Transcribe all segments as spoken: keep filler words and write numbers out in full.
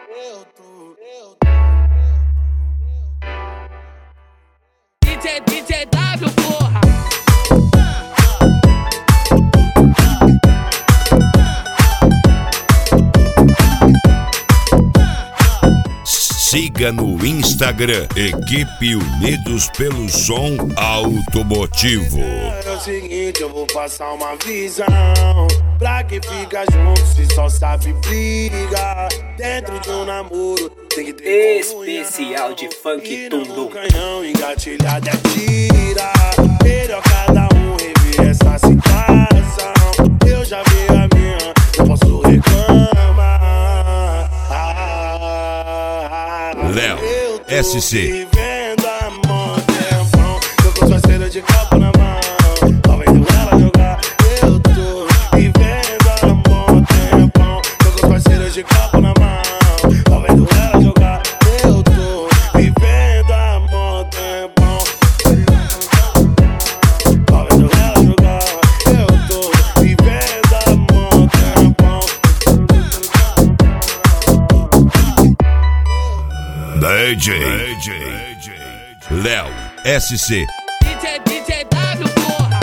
eu tô, eu tô. D J, D J W, porra. Siga no Instagram, Equipe Unidos pelo Som Automotivo. É o seguinte, eu vou passar uma visão pra quem fica junto, se só sabe briga. Dentro de um namoro tem que ter especial de funk tudo. Canhão engatilhado é tira. Melhor cada um rever essa situação. Eu já vi a minha, não posso reclamar. Léo S C. Vivendo a mó tempão, tô com sua cera de copo na mão, tô vendo ela jogar. Eu tô vivendo a mó tempão, tô com sua cera de copo na mão, tô vendo ela jogar. Eu tô vivendo a mó tempão, tô vendo ela jogar. Eu tô vivendo a mó tempão. D J Léo S C. D J, D J W, porra.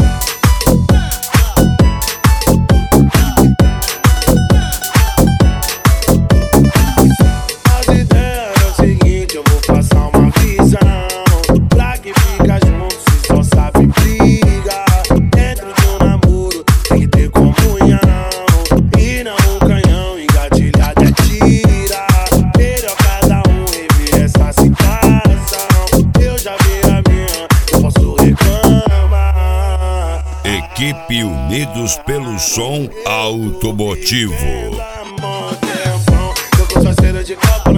As ideias é o seguinte, eu vou passar uma visão pra quem fica junto, se só sabe briga. Dentro de um namoro tem que ter comunhão, e não um canhão engatilhado é tira. Melhor cada um rever essa situação. Eu já vi a minha, não posso reclamar. Equipe Unidos pelo Som Automotivo. Tô com sua cera de copo